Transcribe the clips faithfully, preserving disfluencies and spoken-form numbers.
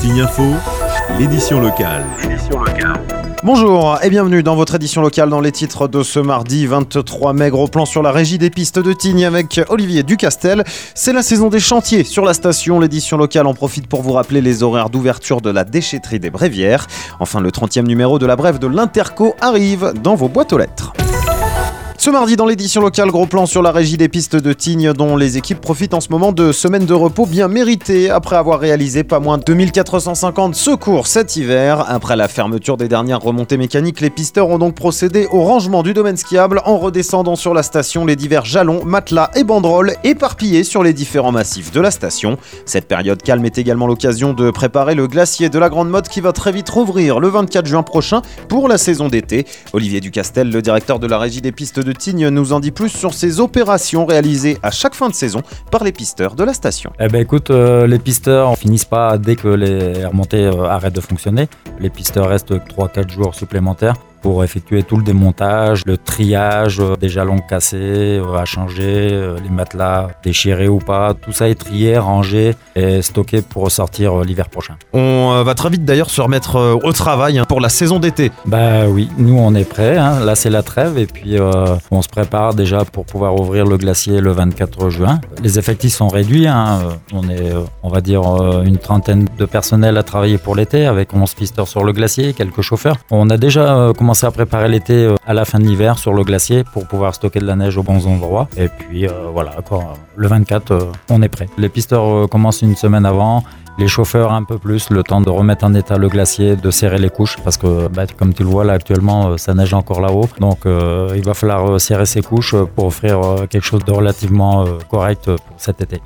Signe Info, l'édition locale. Bonjour et bienvenue dans votre édition locale dans les titres de ce mardi vingt-trois mai. Gros plan sur la régie des pistes de Tignes avec Olivier Ducastel. C'est la saison des chantiers sur la station. L'édition locale en profite pour vous rappeler les horaires d'ouverture de la déchetterie des Brévières. Enfin, le trentième numéro de la brève de l'Interco arrive dans vos boîtes aux lettres. Ce mardi, dans l'édition locale, gros plan sur la régie des pistes de Tignes dont les équipes profitent en ce moment de semaines de repos bien méritées après avoir réalisé pas moins de deux mille quatre cent cinquante secours cet hiver. Après la fermeture des dernières remontées mécaniques, les pisteurs ont donc procédé au rangement du domaine skiable en redescendant sur la station les divers jalons, matelas et banderoles éparpillés sur les différents massifs de la station. Cette période calme est également l'occasion de préparer le glacier de la Grande Motte qui va très vite rouvrir le vingt-quatre juin prochain pour la saison d'été. Olivier Ducastel, le directeur de la régie des pistes de Tignes, nous en dit plus sur ces opérations réalisées à chaque fin de saison par les pisteurs de la station. Eh ben écoute, euh, les pisteurs finissent pas dès que les remontées euh, arrêtent de fonctionner. Les pisteurs restent trois à quatre jours supplémentaires pour effectuer tout le démontage, le triage euh, des jalons cassés, euh, à changer, euh, les matelas déchirés ou pas. Tout ça est trié, rangé et stocké pour ressortir euh, l'hiver prochain. On euh, va très vite d'ailleurs se remettre euh, au travail hein, pour la saison d'été. Bah oui, nous on est prêts, hein. Là c'est la trêve et puis euh, on se prépare déjà pour pouvoir ouvrir le glacier le vingt-quatre juin. Les effectifs sont réduits, hein. On est, euh, on va dire, euh, une trentaine de personnels à travailler pour l'été avec onze pisteurs sur le glacier, quelques chauffeurs. On a déjà euh, commencé à préparer l'été euh, à la fin de l'hiver sur le glacier pour pouvoir stocker de la neige aux bons endroits. Et puis euh, voilà, quoi, le vingt-quatre, euh, on est prêt. Les pisteurs euh, commencent une semaine avant. Les chauffeurs un peu plus, le temps de remettre en état le glacier, de serrer les couches parce que bah, comme tu le vois là actuellement, ça neige encore là-haut. Donc euh, il va falloir serrer ces couches pour offrir euh, quelque chose de relativement euh, correct pour cet été.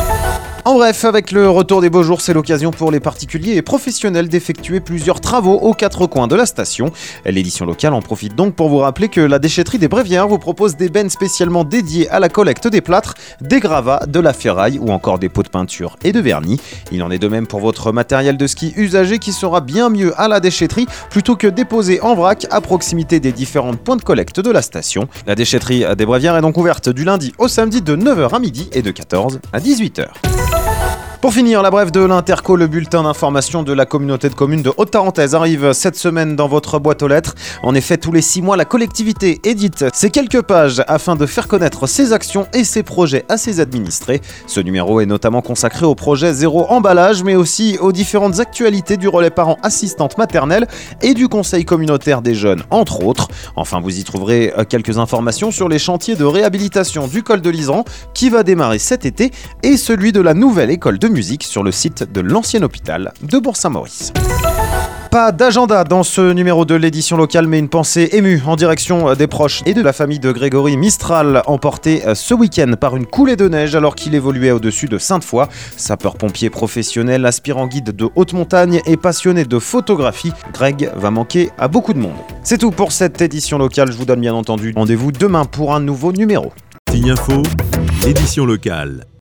En bref, avec le retour des beaux jours, c'est l'occasion pour les particuliers et professionnels d'effectuer plusieurs travaux aux quatre coins de la station. L'édition locale en profite donc pour vous rappeler que la déchetterie des Brévières vous propose des bennes spécialement dédiées à la collecte des plâtres, des gravats, de la ferraille ou encore des pots de peinture et de vernis. Il en est de même pour votre matériel de ski usagé qui sera bien mieux à la déchetterie plutôt que déposé en vrac à proximité des différents points de collecte de la station. La déchetterie des Brévières est donc ouverte du lundi au samedi de neuf heures à midi et de quatorze à dix-huit heures. Pour finir, la brève de l'Interco, le bulletin d'information de la communauté de communes de Haute-Tarentaise arrive cette semaine dans votre boîte aux lettres. En effet, tous les six mois, la collectivité édite ces quelques pages afin de faire connaître ses actions et ses projets à ses administrés. Ce numéro est notamment consacré au projet Zéro Emballage, mais aussi aux différentes actualités du relais parents assistante maternelle et du conseil communautaire des jeunes, entre autres. Enfin, vous y trouverez quelques informations sur les chantiers de réhabilitation du col de l'Iseran qui va démarrer cet été et celui de la nouvelle école de musique sur le site de l'ancien hôpital de Bourg-Saint-Maurice. Pas d'agenda dans ce numéro de l'édition locale, mais une pensée émue en direction des proches et de la famille de Grégory Mistral, emporté ce week-end par une coulée de neige alors qu'il évoluait au-dessus de Sainte-Foy. Sapeur-pompier professionnel, aspirant guide de haute montagne et passionné de photographie, Greg va manquer à beaucoup de monde. C'est tout pour cette édition locale, je vous donne bien entendu rendez-vous demain pour un nouveau numéro. Signe Info, l'édition locale.